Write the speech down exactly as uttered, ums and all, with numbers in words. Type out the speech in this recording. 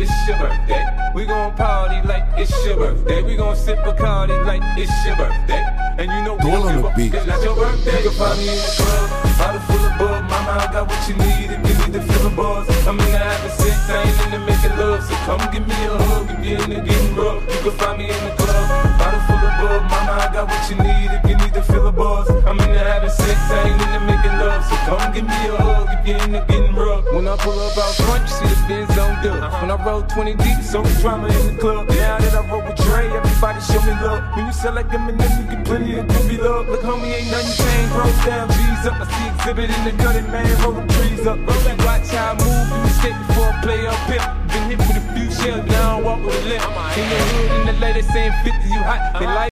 it's your birthday. We gon' party like it's your birthday. We gon' sip Bacardi like it's your birthday. And you know we don't give up, it's not your birthday. You can find me in the club, bottle full of bug. Mama, I got what you need if you need to feel the buzz. I'm in the having sex, I ain't into making love. So come give me a hug if you're into getting rough. You can find me in the club, bottle full of bug. Mama, I got what you need if you need to feel the buzz. I'm in the having sex, I ain't into making love. So come give me a hug if you're into getting rough. When I pull up out front, you see the Benz on dub. When I roll twenty deep, so much drama in the club. Now that I roll with Dre, everybody show me love. When you sell like them and them, you get plenty of groovy love. Look, homie, ain't nothing changed. Rolls down, G's up. I see exhibit in the cutting, man. Roll them trees up. Roll that, watch how I move. You mistake before I play up pimp. Been hit with a few shells, now I walk with a limp. In the hood, in the lady saying fifty, you hot. They like